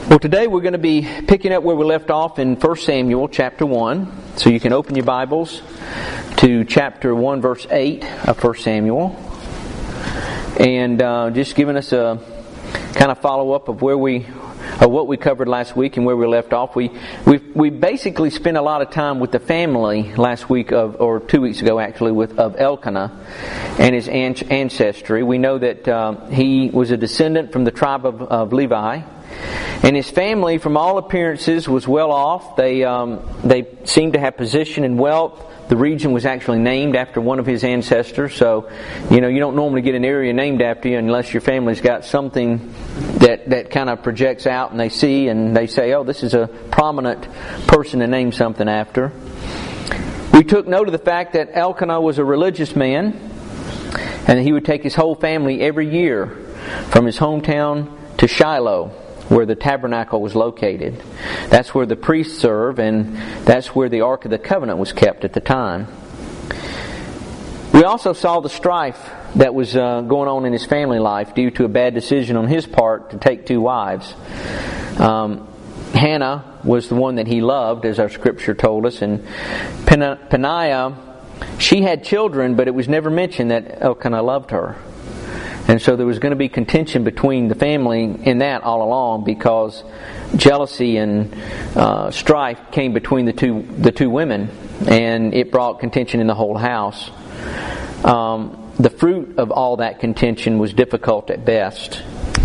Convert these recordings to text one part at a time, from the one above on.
Well, today we're going to be picking up where we left off in 1 Samuel chapter 1. So you can open your Bibles to chapter 1 verse 8 of 1 Samuel. And just giving us a kind of follow-up of what we covered last week and where we left off. We basically spent a lot of time with the family last week or 2 weeks ago actually of Elkanah and his ancestry. We know that he was a descendant from the tribe of Levi. And his family, from all appearances, was well off. They seemed to have position and wealth. The region was actually named after one of his ancestors. So, you don't normally get an area named after you unless your family's got something that kind of projects out and they see and they say, oh, this is a prominent person to name something after. We took note of the fact that Elkanah was a religious man and that he would take his whole family every year from his hometown to Shiloh, where the tabernacle was located. That's where the priests served, and that's where the Ark of the Covenant was kept at the time. We also saw the strife that was going on in his family life due to a bad decision on his part to take two wives. Hannah was the one that he loved, as our scripture told us, and Peninnah, she had children, but it was never mentioned that Elkanah loved her. And so there was going to be contention between the family in that all along because jealousy and strife came between the two women, and it brought contention in the whole house. The fruit of all that contention was difficult at best.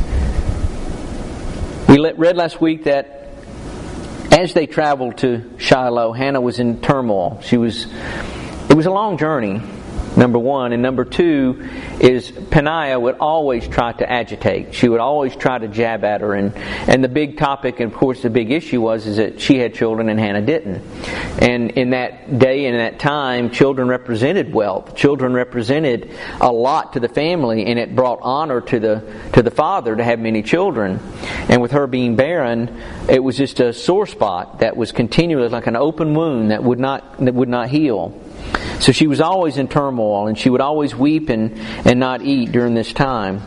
We read last week that as they traveled to Shiloh, Hannah was in turmoil. It was a long journey. Number one. And number two is Peninnah would always try to agitate. She would always try to jab at her. And the big topic, and of course the big issue is that she had children and Hannah didn't. And in that day and in that time, children represented wealth. Children represented a lot to the family, and it brought honor to the father to have many children. And with her being barren, it was just a sore spot that was continually like an open wound that would not heal. So she was always in turmoil, and she would always weep and not eat during this time.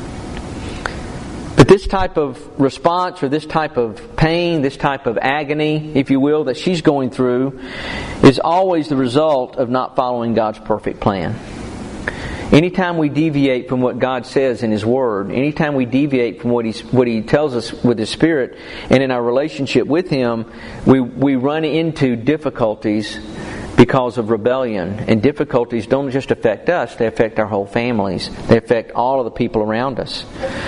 But this type of response, or this type of pain, this type of agony, if you will, that she's going through is always the result of not following God's perfect plan. Anytime we deviate from what God says in His Word, anytime we deviate from what He tells us with His Spirit and in our relationship with Him, we run into difficulties because of rebellion. And difficulties don't just affect us, they affect our whole families. They affect all of the people around us.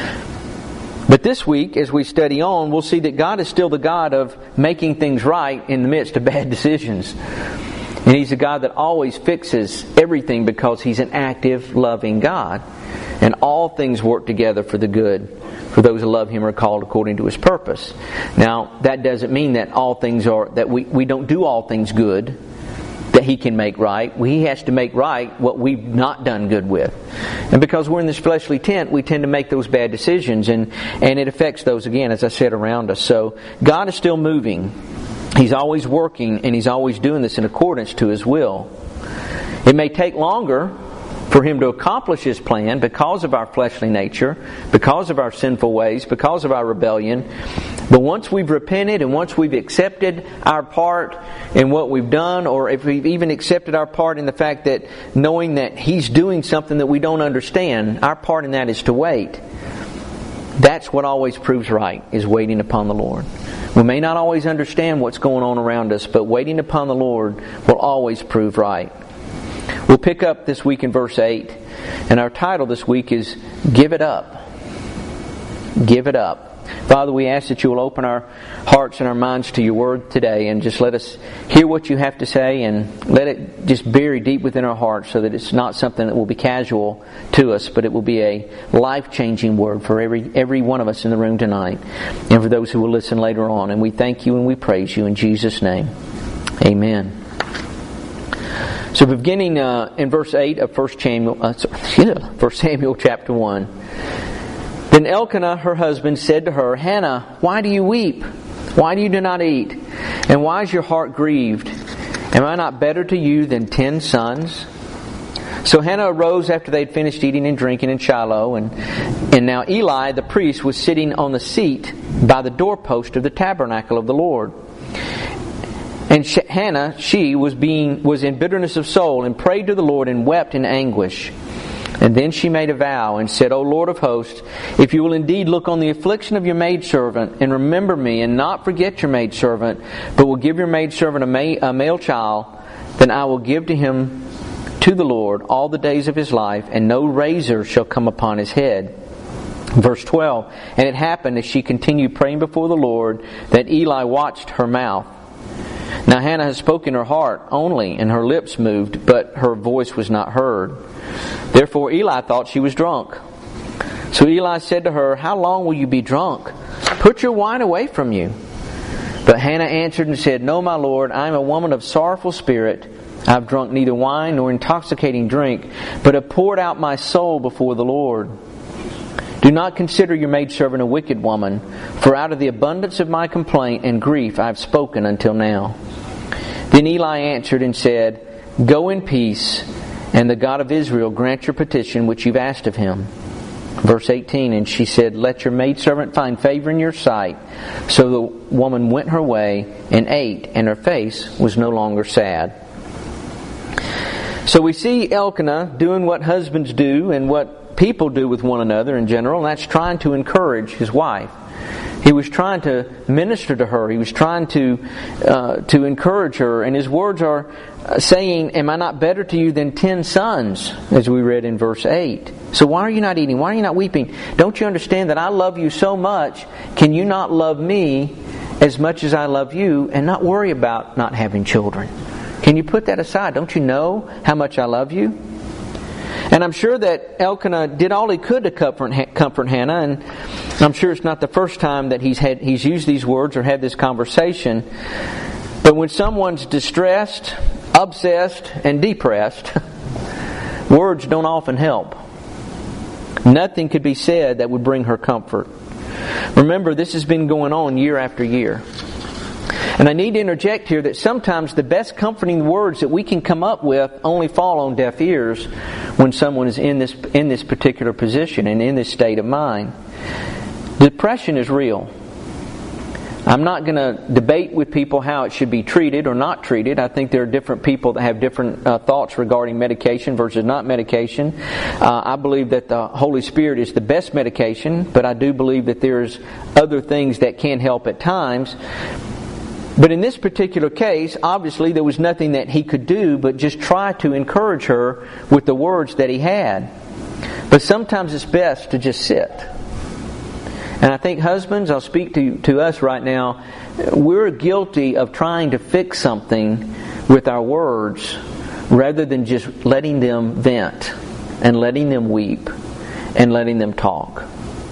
But this week, as we study on, we'll see that God is still the God of making things right in the midst of bad decisions. And He's a God that always fixes everything because He's an active, loving God. And all things work together for the good, for those who love Him are called according to His purpose. Now, that doesn't mean that all things that we don't do all things good that He can make right. He has to make right what we've not done good with. And because we're in this fleshly tent, we tend to make those bad decisions, and it affects those, again, as I said, around us. So God is still moving. He's always working, and He's always doing this in accordance to His will. It may take longer for Him to accomplish His plan because of our fleshly nature, because of our sinful ways, because of our rebellion. But once we've repented and once we've accepted our part in what we've done, or if we've even accepted our part in the fact that knowing that He's doing something that we don't understand, our part in that is to wait. That's what always proves right, is waiting upon the Lord. We may not always understand what's going on around us, but waiting upon the Lord will always prove right. We'll pick up this week in verse 8, and our title this week is Give It Up. Give it up. Father, we ask that You will open our hearts and our minds to Your Word today, and just let us hear what You have to say, and let it just bury deep within our hearts so that it's not something that will be casual to us, but it will be a life-changing word for every one of us in the room tonight, and for those who will listen later on. And we thank You and we praise You in Jesus' name. Amen. So beginning in verse 8 of 1 Samuel chapter 1. Then Elkanah, her husband, said to her, Hannah, why do you weep? Why do you not eat? And why is your heart grieved? Am I not better to you than 10 sons? So Hannah arose after they had finished eating and drinking in Shiloh, and now Eli the priest was sitting on the seat by the doorpost of the tabernacle of the Lord. And Hannah, she was in bitterness of soul, and prayed to the Lord and wept in anguish. And then she made a vow and said, O Lord of hosts, if you will indeed look on the affliction of your maidservant, and remember me, and not forget your maidservant, but will give your maidservant a male child, then I will give to him to the Lord all the days of his life, and no razor shall come upon his head. Verse 12, And it happened as she continued praying before the Lord, that Eli watched her mouth. Now Hannah had spoken in her heart only, and her lips moved, but her voice was not heard. Therefore Eli thought she was drunk. So Eli said to her, How long will you be drunk? Put your wine away from you. But Hannah answered and said, No, my Lord, I am a woman of sorrowful spirit. I have drunk neither wine nor intoxicating drink, but have poured out my soul before the Lord. Do not consider your maidservant a wicked woman, for out of the abundance of my complaint and grief I have spoken until now. Then Eli answered and said, Go in peace, and the God of Israel grant your petition which you've asked of him. Verse 18, And she said, Let your maidservant find favor in your sight. So the woman went her way and ate, and her face was no longer sad. So we see Elkanah doing what husbands do and what people do with one another in general, and that's trying to encourage his wife. He was trying to minister to her. He was trying to encourage her, and his words are saying, Am I not better to you than 10 sons, as we read in verse 8. So why are you not eating? Why are you not weeping? Don't you understand that I love you so much? Can you not love me as much as I love you and not worry about not having children? Can you put that aside? Don't you know how much I love you? And I'm sure that Elkanah did all he could to comfort Hannah, and I'm sure it's not the first time that he's used these words or had this conversation. But when someone's distressed, obsessed, and depressed, words don't often help. Nothing could be said that would bring her comfort. Remember, this has been going on year after year. And I need to interject here that sometimes the best comforting words that we can come up with only fall on deaf ears when someone is in this particular position and in this state of mind. Depression is real. I'm not going to debate with people how it should be treated or not treated. I think there are different people that have different thoughts regarding medication versus not medication. I believe that the Holy Spirit is the best medication, but I do believe that there's other things that can help at times. But in this particular case, obviously there was nothing that he could do but just try to encourage her with the words that he had. But sometimes it's best to just sit. And I think husbands, I'll speak to us right now, we're guilty of trying to fix something with our words rather than just letting them vent and letting them weep and letting them talk.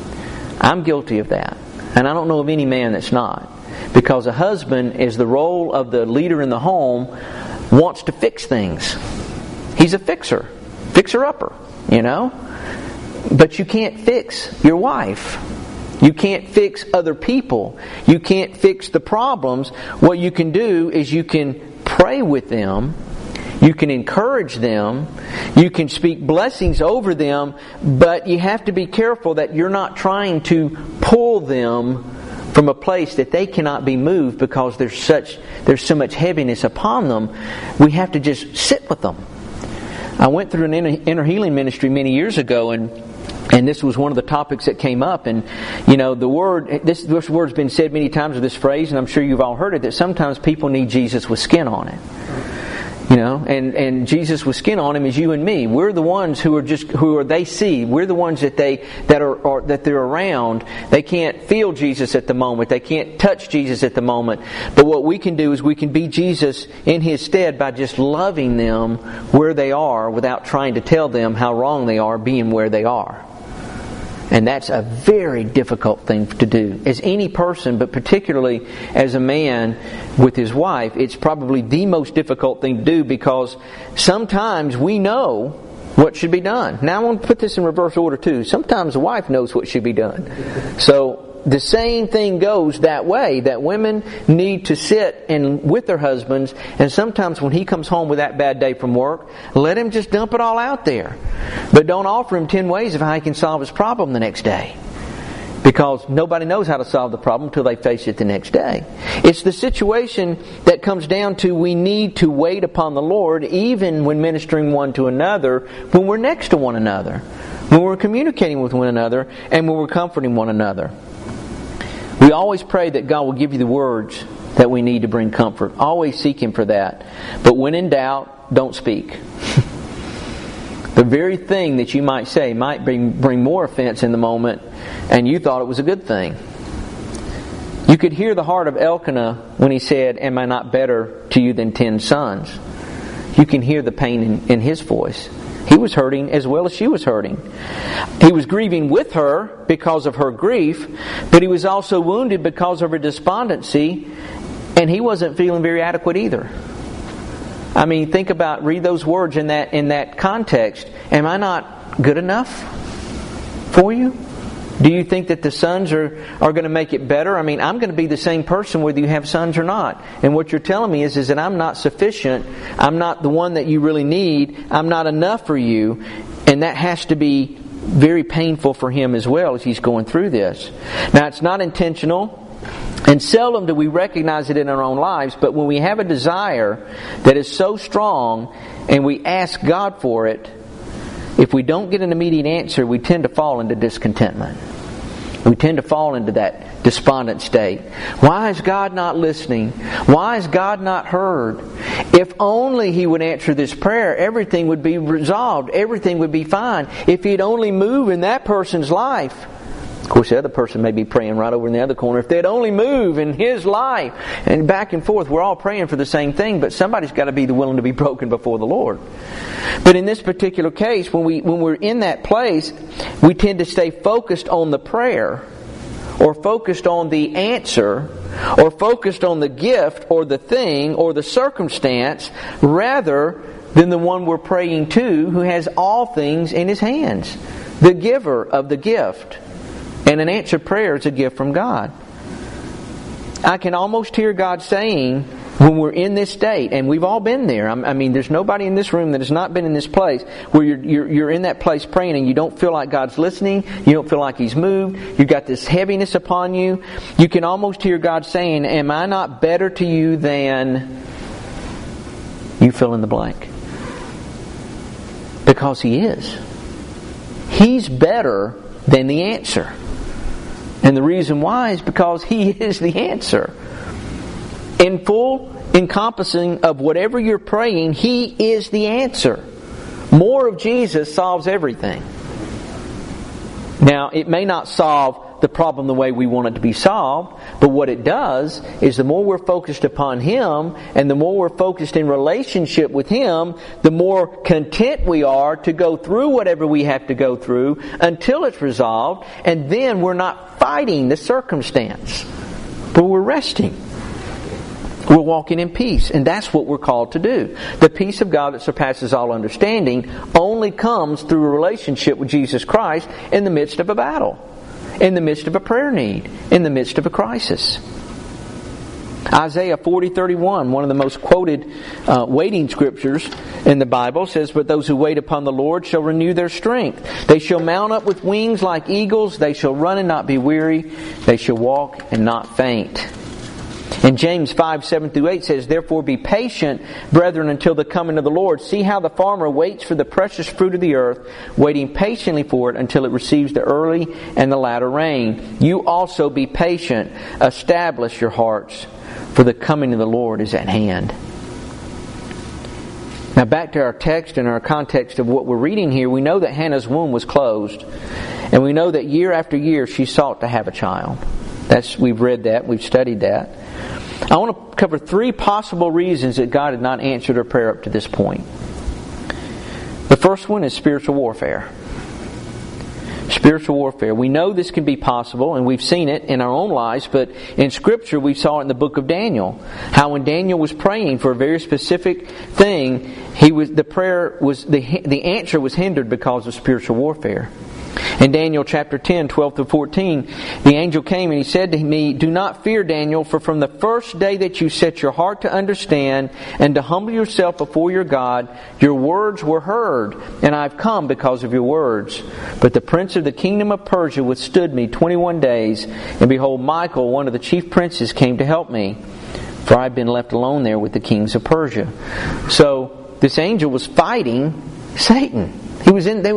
I'm guilty of that. And I don't know of any man that's not. Because a husband is the role of the leader in the home, wants to fix things. He's a fixer. Fixer-upper, you know. But you can't fix your wife. You can't fix other people. You can't fix the problems. What you can do is you can pray with them. You can encourage them. You can speak blessings over them. But you have to be careful that you're not trying to pull them from a place that they cannot be moved because there's so much heaviness upon them. We have to just sit with them. I went through an inner healing ministry many years ago, and this was one of the topics that came up. And you know, this word's been said many times with this phrase, and I'm sure you've all heard it, that sometimes people need Jesus with skin on it. You know, and Jesus with skin on him is you and me. We're the ones who they see. We're the ones that they're around. They can't feel Jesus at the moment. They can't touch Jesus at the moment. But what we can do is we can be Jesus in His stead by just loving them where they are without trying to tell them how wrong they are being where they are. And that's a very difficult thing to do. As any person, but particularly as a man with his wife, it's probably the most difficult thing to do because sometimes we know what should be done. Now I want to put this in reverse order too. Sometimes the wife knows what should be done. So the same thing goes that way, that women need to sit with their husbands, and sometimes when he comes home with that bad day from work, let him just dump it all out there. But don't offer him 10 ways of how he can solve his problem the next day. Because nobody knows how to solve the problem until they face it the next day. It's the situation that comes down to we need to wait upon the Lord even when ministering one to another, when we're next to one another, when we're communicating with one another, and when we're comforting one another. We always pray that God will give you the words that we need to bring comfort. Always seek Him for that. But when in doubt, don't speak. The very thing that you might say might bring more offense in the moment, and you thought it was a good thing. You could hear the heart of Elkanah when he said, "Am I not better to you than 10 sons?" You can hear the pain in his voice. He was hurting as well as she was hurting. He was grieving with her because of her grief, but he was also wounded because of her despondency, and he wasn't feeling very adequate either. I mean, read those words in that context. Am I not good enough for you? Do you think that the sons are going to make it better? I mean, I'm going to be the same person whether you have sons or not. And what you're telling me is that I'm not sufficient. I'm not the one that you really need. I'm not enough for you. And that has to be very painful for him as well as he's going through this. Now, it's not intentional. And seldom do we recognize it in our own lives, but when we have a desire that is so strong and we ask God for it, if we don't get an immediate answer, we tend to fall into discontentment. We tend to fall into that despondent state. Why is God not listening? Why is God not heard? If only He would answer this prayer, everything would be resolved. Everything would be fine. If He'd only move in that person's life. Of course, the other person may be praying right over in the other corner. If they'd only move in his life, and back and forth, we're all praying for the same thing, but somebody's got to be willing to be broken before the Lord. But in this particular case, when we're in that place, we tend to stay focused on the prayer, or focused on the answer, or focused on the gift, or the thing, or the circumstance, rather than the one we're praying to, who has all things in His hands, the giver of the gift. And an answered prayer is a gift from God. I can almost hear God saying, when we're in this state, and we've all been there. I mean, there's nobody in this room that has not been in this place where you're in that place praying and you don't feel like God's listening. You don't feel like He's moved. You've got this heaviness upon you. You can almost hear God saying, "Am I not better to you than..." You fill in the blank. Because He is. He's better than the answer. And the reason why is because He is the answer. In full encompassing of whatever you're praying, He is the answer. More of Jesus solves everything. Now, it may not solve the problem the way we want it to be solved, but what it does is the more we're focused upon Him and the more we're focused in relationship with Him, the more content we are to go through whatever we have to go through until it's resolved, and then we're not fighting the circumstance, but we're resting. We're walking in peace, and that's what we're called to do. The peace of God that surpasses all understanding only comes through a relationship with Jesus Christ in the midst of a battle, in the midst of a prayer need, in the midst of a crisis. Isaiah 40:31, one of the most quoted waiting scriptures in the Bible, says, "But those who wait upon the Lord shall renew their strength. They shall mount up with wings like eagles. They shall run and not be weary. They shall walk and not faint." And James 5:7-8 says, "Therefore be patient, brethren, until the coming of the Lord. See how the farmer waits for the precious fruit of the earth, waiting patiently for it until it receives the early and the latter rain. You also be patient. Establish your hearts, for the coming of the Lord is at hand." Now back to our text and our context of what we're reading here, we know that Hannah's womb was closed. And we know that year after year she sought to have a child. We've read that, we've studied that. I want to cover 3 possible reasons that God had not answered her prayer up to this point. The first one is spiritual warfare. Spiritual warfare. We know this can be possible, and we've seen it in our own lives, but in Scripture we saw it in the book of Daniel. How when Daniel was praying for a very specific thing, the answer was hindered because of spiritual warfare. In Daniel chapter 10, 12 through 14, the angel came and he said to me, "Do not fear, Daniel, for from the first day that you set your heart to understand and to humble yourself before your God, your words were heard, and I have come because of your words. But the prince of the kingdom of Persia withstood me 21 days, and behold, Michael, one of the chief princes, came to help me, for I had been left alone there with the kings of Persia." So, this angel was fighting Satan. He was in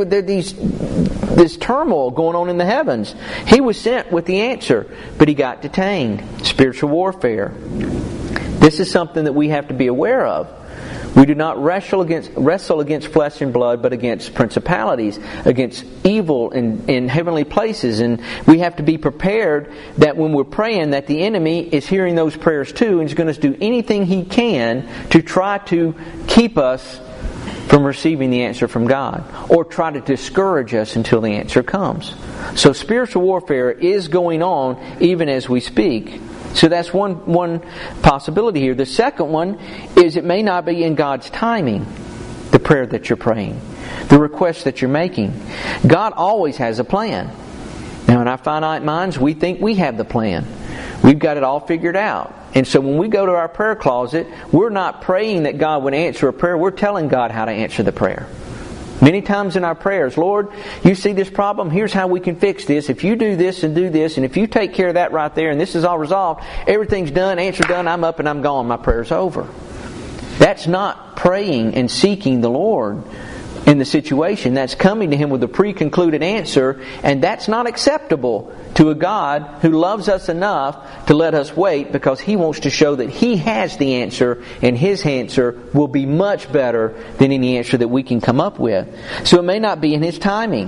this turmoil going on in the heavens. He was sent with the answer, but he got detained. Spiritual warfare. This is something that we have to be aware of. We do not wrestle against flesh and blood, but against principalities, against evil in heavenly places. And we have to be prepared that when we're praying, that the enemy is hearing those prayers too, and is going to do anything he can to try to keep us from receiving the answer from God, or try to discourage us until the answer comes. So spiritual warfare is going on even as we speak. So that's one possibility here. The second one is it may not be in God's timing, the prayer that you're praying, the request that you're making. God always has a plan. Now in our finite minds, we think we have the plan. We've got it all figured out. And so when we go to our prayer closet, we're not praying that God would answer a prayer. We're telling God how to answer the prayer. Many times in our prayers, "Lord, you see this problem? Here's how we can fix this. If you do this, and if you take care of that right there, and this is all resolved, everything's done, answer done, I'm up and I'm gone, my prayer's over." That's not praying and seeking the Lord in the situation. That's coming to Him with a pre-concluded answer, and that's not acceptable to a God who loves us enough to let us wait, because He wants to show that He has the answer, and His answer will be much better than any answer that we can come up with. So it may not be in His timing.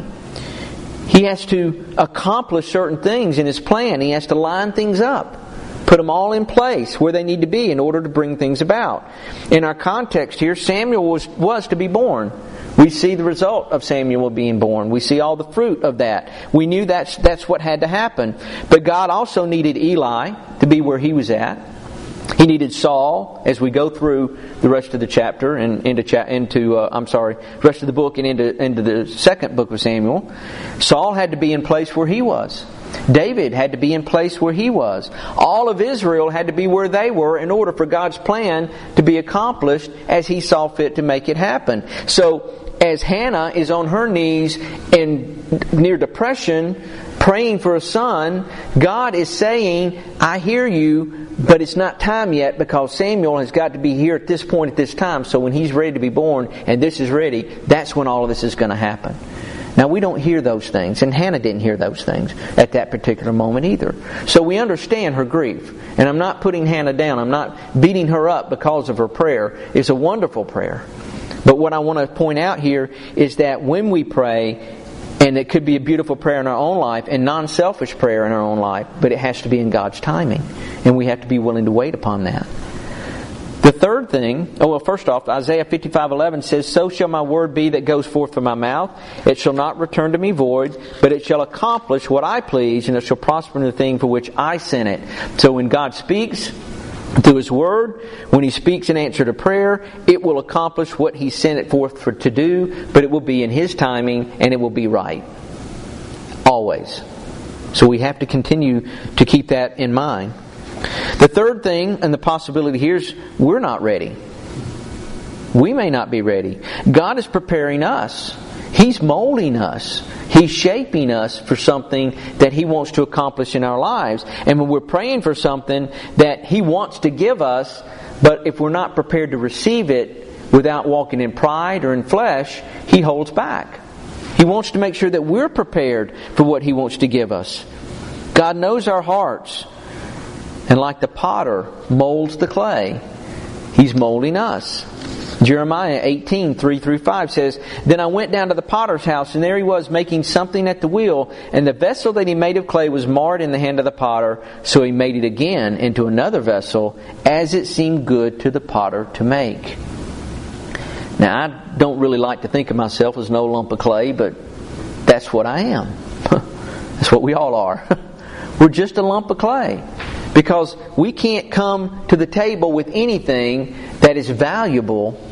He has to accomplish certain things in His plan. He has to line things up, put them all in place where they need to be in order to bring things about. In our context here, Samuel was to be born. We see the result of Samuel being born. We see all the fruit of that. We knew that's what had to happen. But God also needed Eli to be where he was at. He needed Saul as we go through the rest of the chapter and rest of the book and into the second book of Samuel. Saul had to be in place where he was. David had to be in place where he was. All of Israel had to be where they were in order for God's plan to be accomplished as He saw fit to make it happen. So, as Hannah is on her knees in near depression, praying for a son, God is saying, "I hear you, but it's not time yet, because Samuel has got to be here at this point at this time. So when he's ready to be born and this is ready, that's when all of this is going to happen." Now we don't hear those things, and Hannah didn't hear those things at that particular moment either. So we understand her grief. And I'm not putting Hannah down. I'm not beating her up because of her prayer. It's a wonderful prayer. But what I want to point out here is that when we pray, and it could be a beautiful prayer in our own life and non-selfish prayer in our own life, but it has to be in God's timing. And we have to be willing to wait upon that. The third thing, first off, Isaiah 55:11 says, "So shall my word be that goes forth from my mouth. It shall not return to me void, but it shall accomplish what I please, and it shall prosper in the thing for which I sent it." So when God speaks through His Word, when He speaks in answer to prayer, it will accomplish what He sent it forth to do, but it will be in His timing, and it will be right. Always. So we have to continue to keep that in mind. The third thing, and the possibility here, is we're not ready. We may not be ready. God is preparing us. He's molding us. He's shaping us for something that He wants to accomplish in our lives. And when we're praying for something that He wants to give us, but if we're not prepared to receive it without walking in pride or in flesh, He holds back. He wants to make sure that we're prepared for what He wants to give us. God knows our hearts. And like the potter molds the clay, He's molding us. Jeremiah 18:3-5 says, "Then I went down to the potter's house, and there he was making something at the wheel, and the vessel that he made of clay was marred in the hand of the potter, so he made it again into another vessel, as it seemed good to the potter to make." Now, I don't really like to think of myself as no lump of clay, but that's what I am. That's what we all are. We're just a lump of clay. Because we can't come to the table with anything that is valuable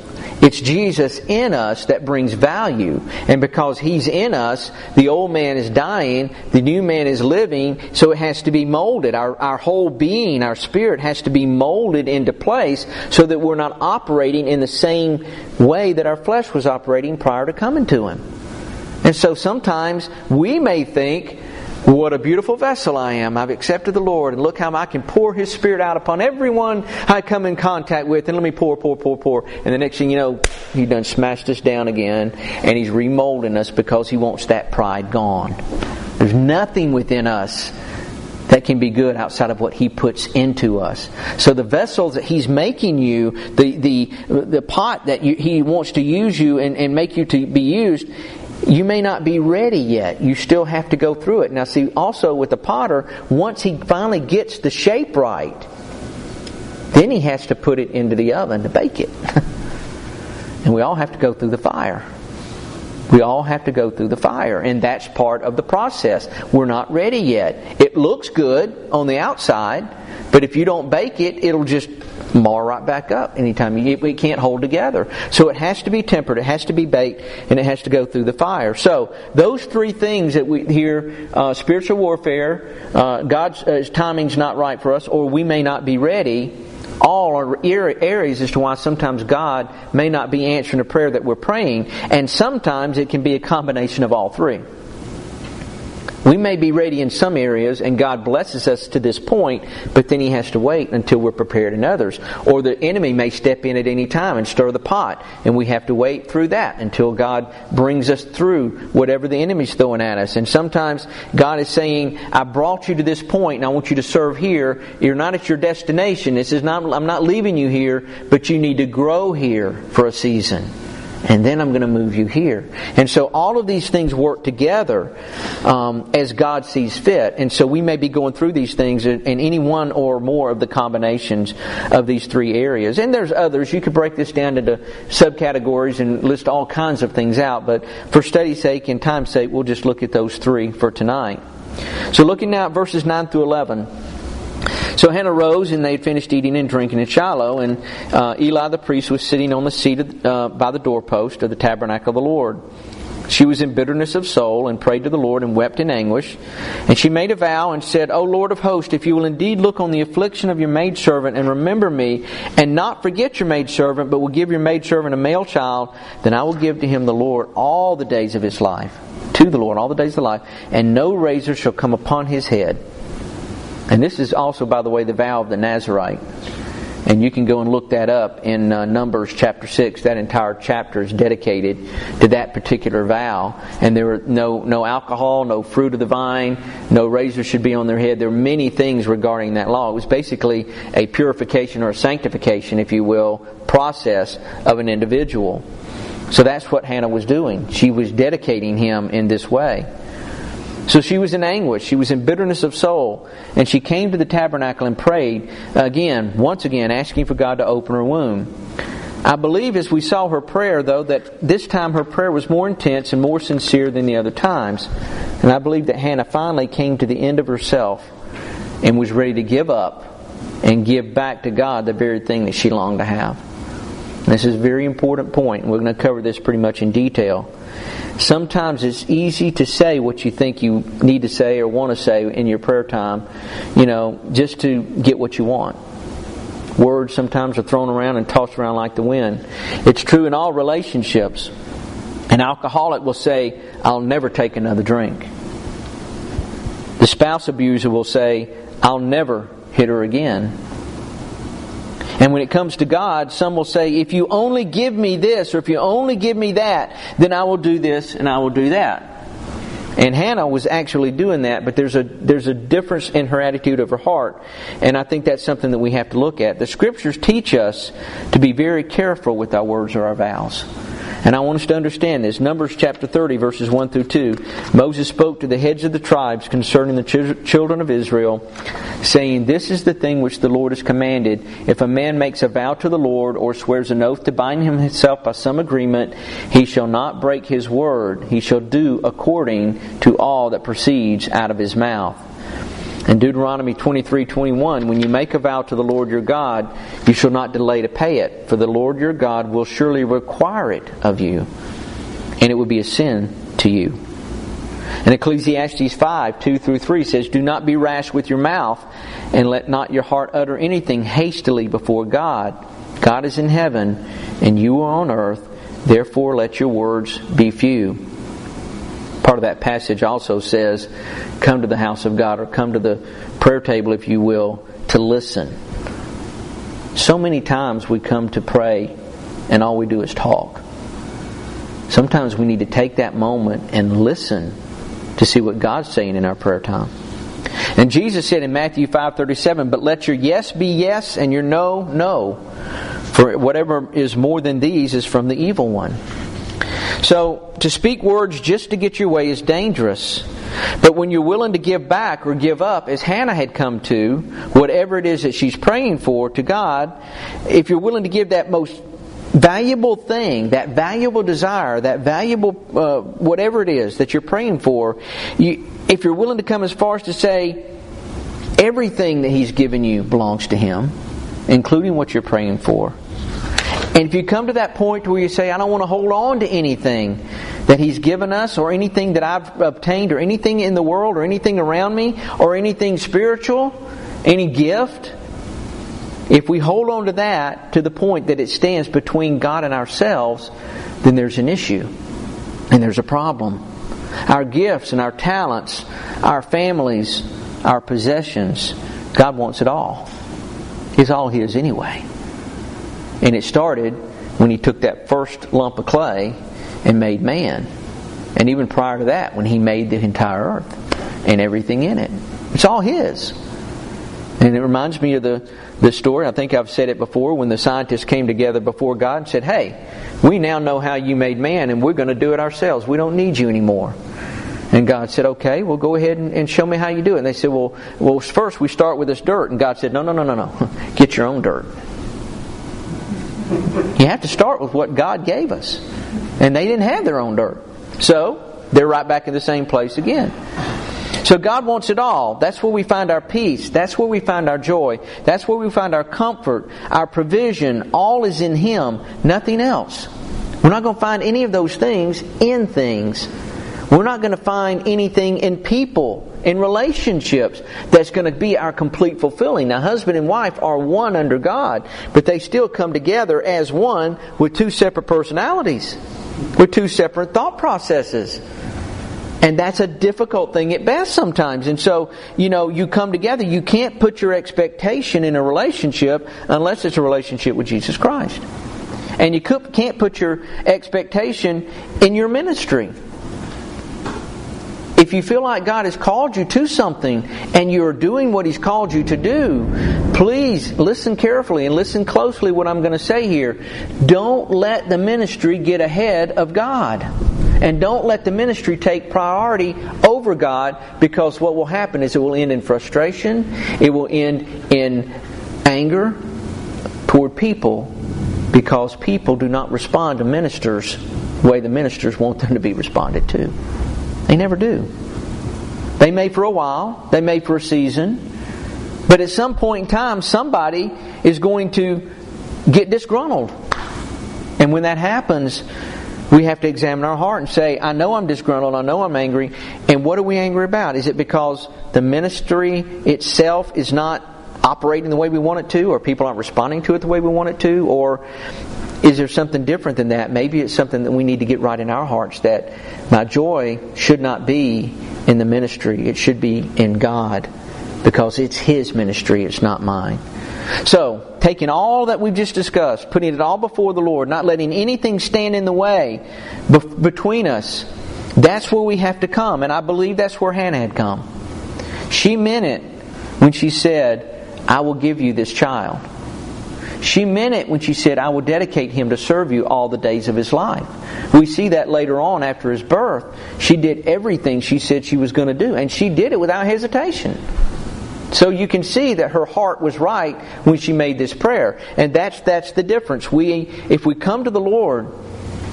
It's Jesus in us that brings value. And because He's in us, the old man is dying, the new man is living, so it has to be molded. Our whole being, our spirit has to be molded into place so that we're not operating in the same way that our flesh was operating prior to coming to Him. And so sometimes we may think, what a beautiful vessel I am. I've accepted the Lord, and look how I can pour His Spirit out upon everyone I come in contact with, and let me pour. And the next thing you know, He done smashed us down again, and He's remolding us because He wants that pride gone. There's nothing within us that can be good outside of what He puts into us. So the vessels that He's making you, the pot that He wants to use you and make you to be used, you may not be ready yet. You still have to go through it. Now see, also with the potter, once he finally gets the shape right, then he has to put it into the oven to bake it. And we all have to go through the fire. We all have to go through the fire. And that's part of the process. We're not ready yet. It looks good on the outside, but if you don't bake it, it'll just mar right back up anytime we can't hold together. So it has to be tempered, it has to be baked, and it has to go through the fire. So those three things that we hear, spiritual warfare, God's timing's not right for us, or we may not be ready, all are areas as to why sometimes God may not be answering a prayer that we're praying, and sometimes it can be a combination of all three. We may be ready in some areas and God blesses us to this point, but then He has to wait until we're prepared in others. Or the enemy may step in at any time and stir the pot, and we have to wait through that until God brings us through whatever the enemy's throwing at us. And sometimes God is saying, I brought you to this point and I want you to serve here. You're not at your destination. I'm not leaving you here, but you need to grow here for a season. And then I'm going to move you here. And so all of these things work together as God sees fit. And so we may be going through these things in any one or more of the combinations of these three areas. And there's others. You could break this down into subcategories and list all kinds of things out. But for study's sake and time's sake, we'll just look at those three for tonight. So looking now at verses 9 through 11. So Hannah rose, and they had finished eating and drinking at Shiloh, and Eli the priest was sitting on the seat by the doorpost of the tabernacle of the Lord. She was in bitterness of soul, and prayed to the Lord, and wept in anguish. And she made a vow, and said, O Lord of hosts, if you will indeed look on the affliction of your maidservant, and remember me, and not forget your maidservant, but will give your maidservant a male child, then I will give to him the Lord all the days of his life. To the Lord all the days of life, and no razor shall come upon his head. And this is also, by the way, the vow of the Nazarite. And you can go and look that up in Numbers chapter 6. That entire chapter is dedicated to that particular vow. And there were no alcohol, no fruit of the vine, no razor should be on their head. There were many things regarding that law. It was basically a purification or a sanctification, if you will, process of an individual. So that's what Hannah was doing. She was dedicating him in this way. So she was in anguish. She was in bitterness of soul. And she came to the tabernacle and prayed once again, asking for God to open her womb. I believe as we saw her prayer, though, that this time her prayer was more intense and more sincere than the other times. And I believe that Hannah finally came to the end of herself and was ready to give up and give back to God the very thing that she longed to have. And this is a very important point. We're going to cover this pretty much in detail. Sometimes it's easy to say what you think you need to say or want to say in your prayer time, just to get what you want. Words sometimes are thrown around and tossed around like the wind. It's true in all relationships. An alcoholic will say, I'll never take another drink. The spouse abuser will say, I'll never hit her again. And when it comes to God, some will say, if you only give me this, or if you only give me that, then I will do this and I will do that. And Hannah was actually doing that, but there's a difference in her attitude of her heart. And I think that's something that we have to look at. The Scriptures teach us to be very careful with our words or our vows. And I want us to understand this. Numbers chapter 30, verses 1 through 2. Moses spoke to the heads of the tribes concerning the children of Israel, saying, This is the thing which the Lord has commanded. If a man makes a vow to the Lord, or swears an oath to bind himself by some agreement, he shall not break his word. He shall do according to all that proceeds out of his mouth. In Deuteronomy 23:21, when you make a vow to the Lord your God, you shall not delay to pay it, for the Lord your God will surely require it of you, and it will be a sin to you. And Ecclesiastes 5:2-3 says, do not be rash with your mouth, and let not your heart utter anything hastily before God. God is in heaven, and you are on earth, therefore let your words be few. Part of that passage also says, come to the house of God, or come to the prayer table, if you will, to listen. So many times we come to pray and all we do is talk. Sometimes we need to take that moment and listen to see what God's saying in our prayer time. And Jesus said in Matthew 5:37, but let your yes be yes and your no, no. For whatever is more than these is from the evil one. So, to speak words just to get your way is dangerous. But when you're willing to give back or give up, as Hannah had come to, whatever it is that she's praying for to God, if you're willing to give that most valuable thing, that valuable desire, that valuable whatever it is that you're praying for, if you're willing to come as far as to say everything that He's given you belongs to Him, including what you're praying for. And if you come to that point where you say, I don't want to hold on to anything that He's given us, or anything that I've obtained, or anything in the world, or anything around me, or anything spiritual, any gift, if we hold on to that to the point that it stands between God and ourselves, then there's an issue. And there's a problem. Our gifts and our talents, our families, our possessions, God wants it all. It's all His anyway. And it started when He took that first lump of clay and made man. And even prior to that, when He made the entire earth and everything in it. It's all His. And it reminds me of the story, I think I've said it before, when the scientists came together before God and said, hey, we now know how you made man, and we're going to do it ourselves. We don't need you anymore. And God said, okay, well, go ahead and show me how you do it. And they said, well, first we start with this dirt. And God said, no. Get your own dirt. You have to start with what God gave us. And they didn't have their own dirt. So, they're right back in the same place again. So God wants it all. That's where we find our peace. That's where we find our joy. That's where we find our comfort, our provision. All is in Him, nothing else. We're not going to find any of those things in things. We're not going to find anything in people, in relationships, that's going to be our complete fulfilling. Now, husband and wife are one under God, but they still come together as one with two separate personalities, with two separate thought processes. And that's a difficult thing at best sometimes. And so, you come together. You can't put your expectation in a relationship unless it's a relationship with Jesus Christ. And you can't put your expectation in your ministry. If you feel like God has called you to something and you're doing what He's called you to do, please listen carefully and listen closely what I'm going to say here. Don't let the ministry get ahead of God. And don't let the ministry take priority over God, because what will happen is it will end in frustration. It will end in anger toward people, because people do not respond to ministers the way the ministers want them to be responded to. They never do. They may for a while, they may for a season, but at some point in time somebody is going to get disgruntled. And when that happens, we have to examine our heart and say, I know I'm disgruntled, I know I'm angry, and what are we angry about? Is it because the ministry itself is not operating the way we want it to, or people aren't responding to it the way we want it to, or is there something different than that? Maybe it's something that we need to get right in our hearts, that my joy should not be in the ministry, it should be in God, because it's His ministry, it's not mine. So, taking all that we've just discussed, putting it all before the Lord, not letting anything stand in the way between us, that's where we have to come. And I believe that's where Hannah had come. She meant it when she said, I will give you this child. She meant it when she said, I will dedicate him to serve you all the days of his life. We see that later on after his birth. She did everything she said she was going to do. And she did it without hesitation. So you can see that her heart was right when she made this prayer. And that's the difference. If we come to the Lord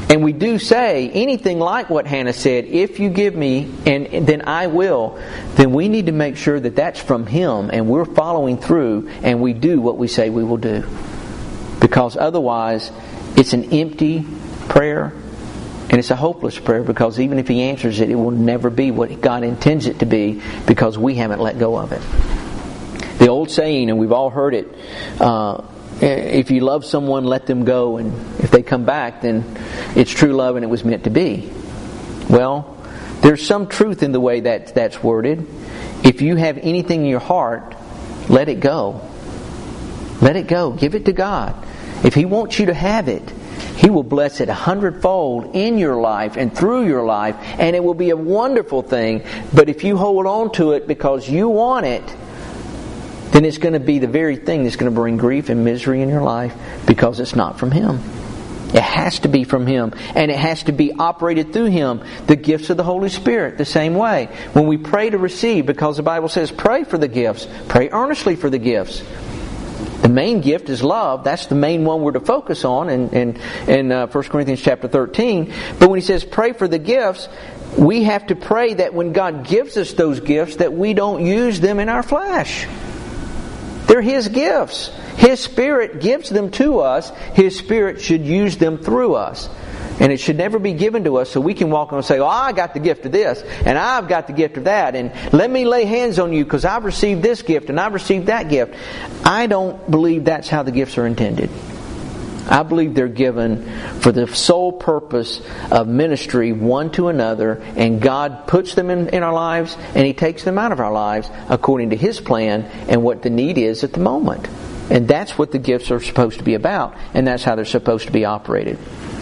And we do say anything like what Hannah said, if you give me, and then I will, then we need to make sure that that's from Him and we're following through and we do what we say we will do. Because otherwise, it's an empty prayer and it's a hopeless prayer, because even if He answers it, it will never be what God intends it to be, because we haven't let go of it. The old saying, and we've all heard it, if you love someone, let them go, and if they come back, then it's true love and it was meant to be. Well, there's some truth in the way that's worded. If you have anything in your heart, let it go. Let it go. Give it to God. If He wants you to have it, He will bless it 100-fold in your life and through your life, and it will be a wonderful thing. But if you hold on to it because you want it, then it's going to be the very thing that's going to bring grief and misery in your life, because it's not from Him. It has to be from Him, and it has to be operated through Him. The gifts of the Holy Spirit, the same way. When we pray to receive, because the Bible says pray for the gifts, pray earnestly for the gifts. The main gift is love. That's the main one we're to focus on in 1 Corinthians chapter 13. But when He says pray for the gifts, we have to pray that when God gives us those gifts, that we don't use them in our flesh. They're His gifts. His Spirit gives them to us. His Spirit should use them through us. And it should never be given to us so we can walk on and say, oh, I got the gift of this, and I've got the gift of that, and let me lay hands on you because I've received this gift and I've received that gift. I don't believe that's how the gifts are intended. I believe they're given for the sole purpose of ministry one to another, and God puts them in our lives and He takes them out of our lives according to His plan and what the need is at the moment. And that's what the gifts are supposed to be about, and that's how they're supposed to be operated.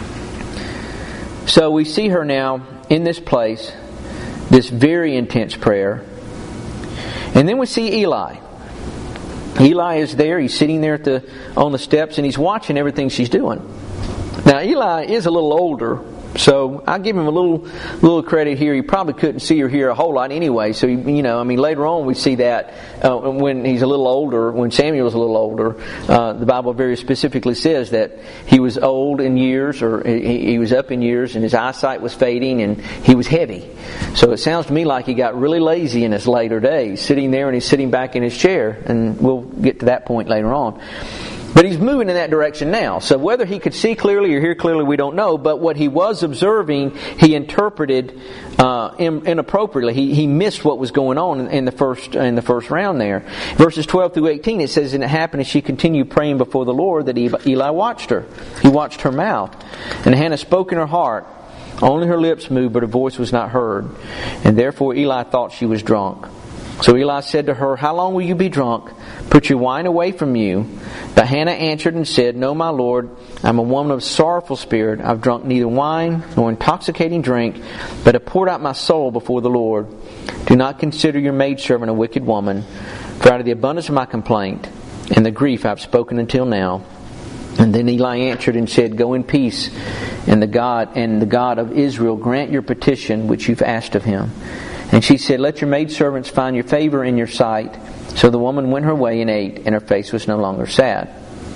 So we see her now in this place, this very intense prayer. And then we see Eli. Eli is there. He's sitting there on the steps, and he's watching everything she's doing. Now, Eli is a little older, so I give him a little credit here. He probably couldn't see or hear a whole lot anyway. So, later on we see that when he's a little older, when Samuel was a little older, the Bible very specifically says that he was old in years, or he was up in years, and his eyesight was fading, and he was heavy. So it sounds to me like he got really lazy in his later days, sitting there, and he's sitting back in his chair. And we'll get to that point later on. But he's moving in that direction now. So whether he could see clearly or hear clearly, we don't know. But what he was observing, he interpreted inappropriately. He missed what was going on in the first round there. Verses 12 through 18, it says, and it happened as she continued praying before the Lord that Eli watched her. He watched her mouth. And Hannah spoke in her heart. Only her lips moved, but her voice was not heard. And therefore Eli thought she was drunk. So Eli said to her, how long will you be drunk? Put your wine away from you. But Hannah answered and said, no, my Lord, I'm a woman of sorrowful spirit. I've drunk neither wine nor intoxicating drink, but have poured out my soul before the Lord. Do not consider your maidservant a wicked woman, for out of the abundance of my complaint and the grief I've spoken until now. And then Eli answered and said, go in peace, and the God of Israel grant your petition which you've asked of Him. And she said, let your maidservants find your favor in your sight. So the woman went her way and ate, and her face was no longer sad.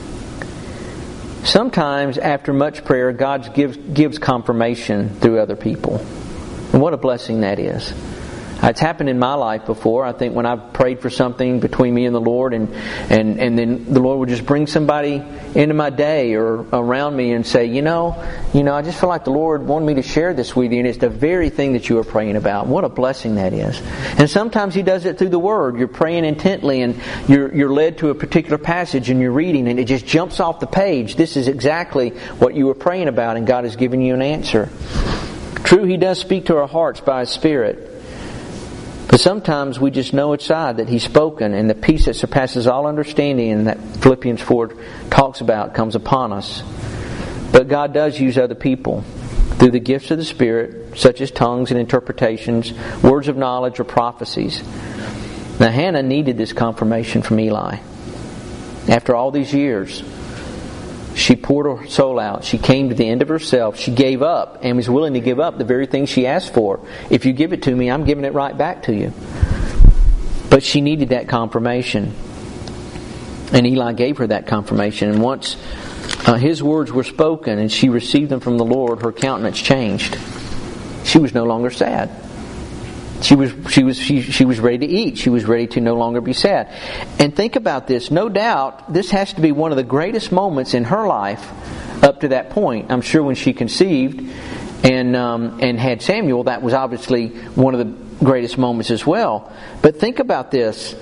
Sometimes after much prayer, God gives confirmation through other people. And what a blessing that is. It's happened in my life before. I think when I've prayed for something between me and the Lord, and then the Lord would just bring somebody into my day or around me and say, you know, I just feel like the Lord wanted me to share this with you, and it's the very thing that you were praying about. What a blessing that is. And sometimes He does it through the Word. You're praying intently, and you're led to a particular passage, and you're reading, and it just jumps off the page. This is exactly what you were praying about, and God has given you an answer. True, He does speak to our hearts by His Spirit. But sometimes we just know inside that He's spoken, and the peace that surpasses all understanding, and that Philippians 4 talks about, comes upon us. But God does use other people through the gifts of the Spirit, such as tongues and interpretations, words of knowledge, or prophecies. Now Hannah needed this confirmation from Eli. After all these years, she poured her soul out. She came to the end of herself. She gave up and was willing to give up the very thing she asked for. If you give it to me, I'm giving it right back to you. But she needed that confirmation. And Eli gave her that confirmation. And once His words were spoken and she received them from the Lord, her countenance changed. She was no longer sad. She was ready to eat. She was ready to no longer be sad. And think about this. No doubt, this has to be one of the greatest moments in her life up to that point. I'm sure when she conceived and had Samuel, that was obviously one of the greatest moments as well. But think about this.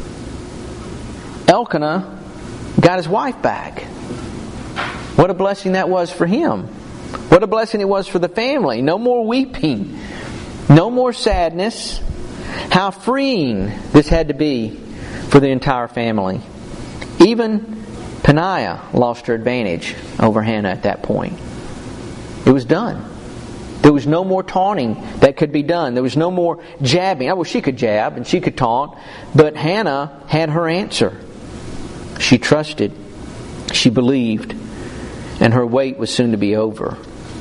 Elkanah got his wife back. What a blessing that was for him. What a blessing it was for the family. No more weeping. No more sadness. How freeing this had to be for the entire family. Even Peninnah lost her advantage over Hannah at that point. It was done. There was no more taunting that could be done. There was no more jabbing. Well, she could jab and she could taunt, but Hannah had her answer. She trusted. She believed. And her wait was soon to be over.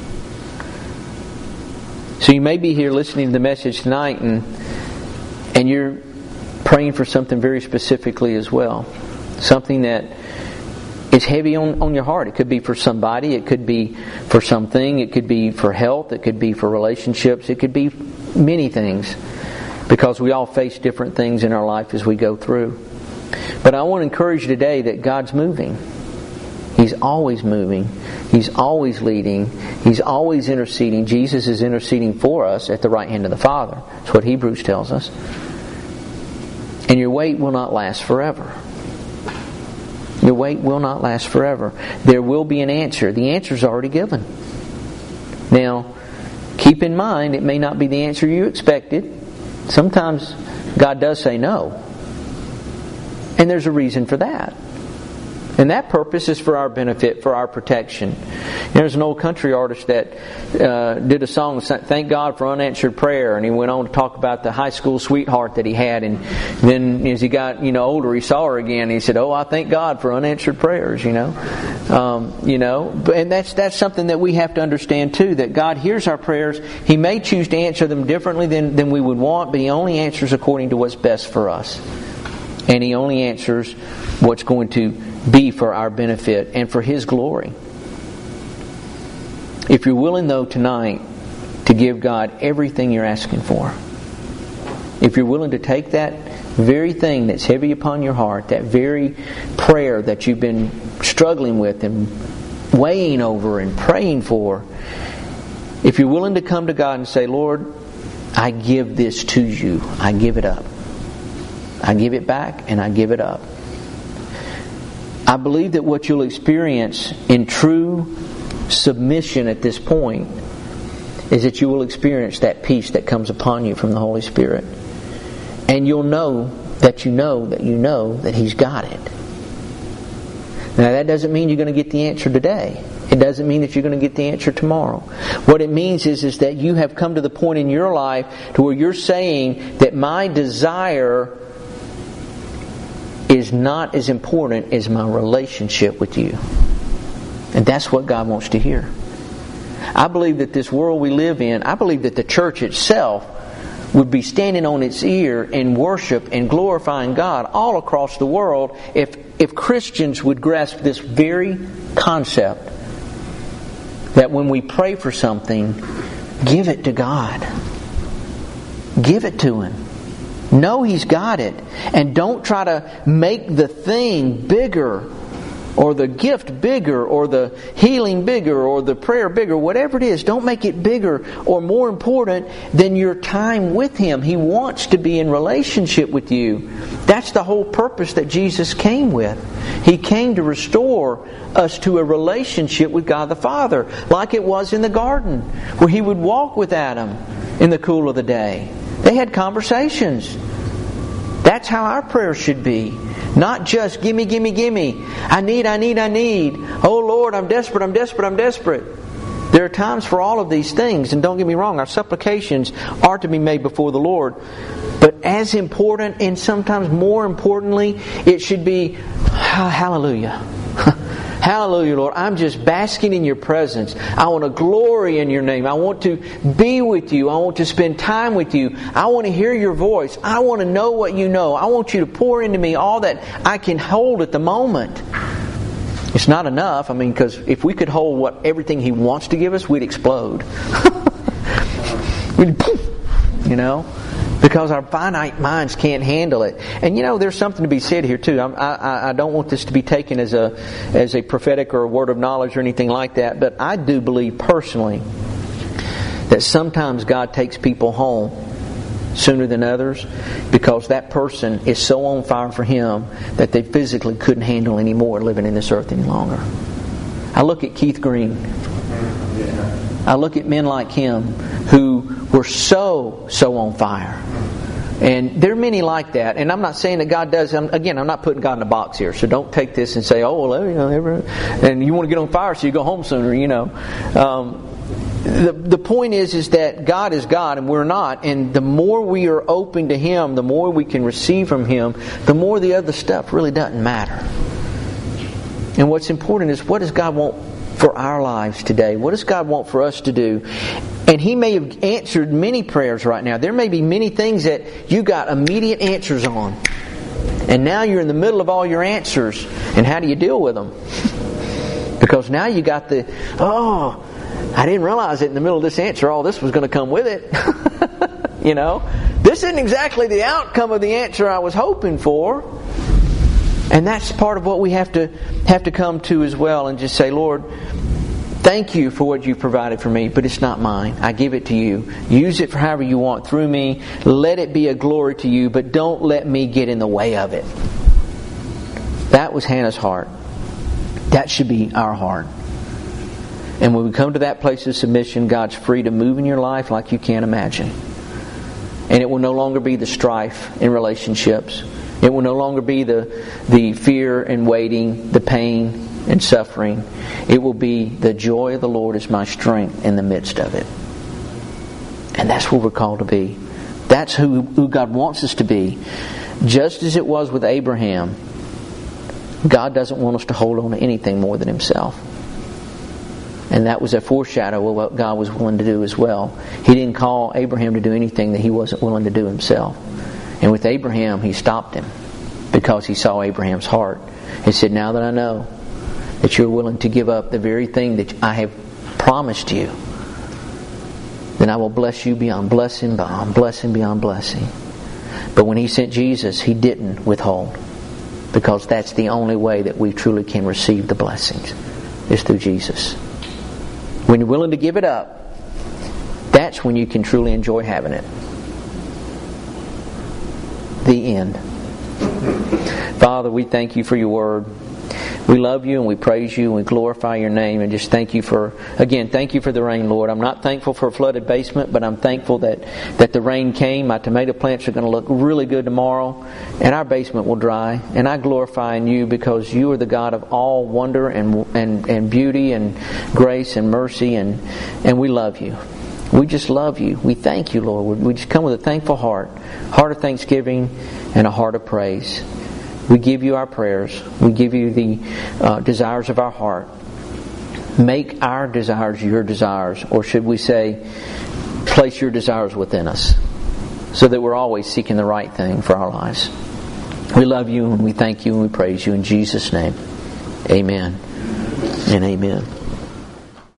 So you may be here listening to the message tonight and you're praying for something very specifically as well. Something that is heavy on your heart. It could be for somebody. It could be for something. It could be for health. It could be for relationships. It could be many things. Because we all face different things in our life as we go through. But I want to encourage you today that God's moving. He's always moving. He's always leading. He's always interceding. Jesus is interceding for us at the right hand of the Father. That's what Hebrews tells us. And your wait will not last forever. Your wait will not last forever. There will be an answer. The answer's already given. Now, keep in mind, it may not be the answer you expected. Sometimes God does say no. And there's a reason for that. And that purpose is for our benefit, for our protection. There's an old country artist that did a song, Thank God for Unanswered Prayer. And he went on to talk about the high school sweetheart that he had. And then as he got older, he saw her again. And he said, I thank God for unanswered prayers, And that's something that we have to understand too, that God hears our prayers. He may choose to answer them differently than we would want, but He only answers according to what's best for us. And He only answers what's going to be for our benefit and for His glory. If you're willing, though, tonight to give God everything you're asking for, if you're willing to take that very thing that's heavy upon your heart, that very prayer that you've been struggling with and weighing over and praying for, if you're willing to come to God and say, Lord, I give this to You. I give it up. I give it back and I give it up. I believe that what you'll experience in true submission at this point is that you will experience that peace that comes upon you from the Holy Spirit. And you'll know that He's got it. Now that doesn't mean you're going to get the answer today. It doesn't mean that you're going to get the answer tomorrow. What it means is that you have come to the point in your life to where you're saying that my desire is not as important as my relationship with You. And that's what God wants to hear. I believe that this world we live in, I believe that the church itself would be standing on its ear in worship and glorifying God all across the world if Christians would grasp this very concept that when we pray for something, give it to God. Give it to Him. Know He's got it. And don't try to make the thing bigger, or the gift bigger, or the healing bigger, or the prayer bigger. Whatever it is, don't make it bigger or more important than your time with Him. He wants to be in relationship with you. That's the whole purpose that Jesus came with. He came to restore us to a relationship with God the Father, like it was in the garden, where He would walk with Adam in the cool of the day. They had conversations. That's how our prayers should be. Not just, gimme, gimme, gimme. I need. Oh Lord, I'm desperate. There are times for all of these things. And don't get me wrong, our supplications are to be made before the Lord. But as important, and sometimes more importantly, it should be, hallelujah. Hallelujah, Lord. I'm just basking in Your presence. I want to glory in Your name. I want to be with You. I want to spend time with You. I want to hear Your voice. I want to know what You know. I want You to pour into me all that I can hold at the moment. It's not enough. I mean, because if we could hold everything He wants to give us, we'd explode. We'd poof, because our finite minds can't handle it. And there's something to be said here too. I don't want this to be taken as a prophetic or a word of knowledge or anything like that, but I do believe personally that sometimes God takes people home sooner than others because that person is so on fire for Him that they physically couldn't handle any more living in this earth any longer. I look at Keith Green. I look at men like him who were so on fire. And there are many like that. And I'm not saying that God does. I'm not putting God in a box here. So don't take this and say, oh, well, and you want to get on fire so you go home sooner, The point is that God is God and we're not. And the more we are open to Him, the more we can receive from Him, the more the other stuff really doesn't matter. And what's important is, what does God want for our lives today? What does God want for us to do? And He may have answered many prayers right now. There may be many things that you got immediate answers on. And now you're in the middle of all your answers. And how do you deal with them? Because now you got I didn't realize that in the middle of this answer all this was going to come with it. This isn't exactly the outcome of the answer I was hoping for. And that's part of what we have to come to as well, and just say, Lord, thank You for what You've provided for me, but it's not mine. I give it to You. Use it for however You want through me. Let it be a glory to You, but don't let me get in the way of it. That was Hannah's heart. That should be our heart. And when we come to that place of submission, God's free to move in your life like you can't imagine. And it will no longer be the strife in relationships. It will no longer be the fear and waiting, the pain and suffering. It will be the joy of the Lord is my strength in the midst of it. And that's what we're called to be. That's who God wants us to be. Just as it was with Abraham, God doesn't want us to hold on to anything more than Himself. And that was a foreshadow of what God was willing to do as well. He didn't call Abraham to do anything that He wasn't willing to do Himself. And with Abraham, He stopped him because He saw Abraham's heart. He said, now that I know that you're willing to give up the very thing that I have promised you, then I will bless you beyond blessing, beyond blessing, beyond blessing. But when He sent Jesus, He didn't withhold, because that's the only way that we truly can receive the blessings, is through Jesus. When you're willing to give it up, that's when you can truly enjoy having it. The end. Father, we thank You for Your Word. We love You and we praise You and we glorify Your name, and just thank You for the rain, Lord. I'm not thankful for a flooded basement, but I'm thankful that the rain came. My tomato plants are going to look really good tomorrow, and our basement will dry. And I glorify in You because You are the God of all wonder and beauty and grace and mercy, and we love You. We just love You. We thank You, Lord. We just come with a thankful heart of thanksgiving and a heart of praise. We give You our prayers. We give You the desires of our heart. Make our desires Your desires, or should we say, place Your desires within us, so that we're always seeking the right thing for our lives. We love You and we thank You and we praise You in Jesus' name. Amen and amen.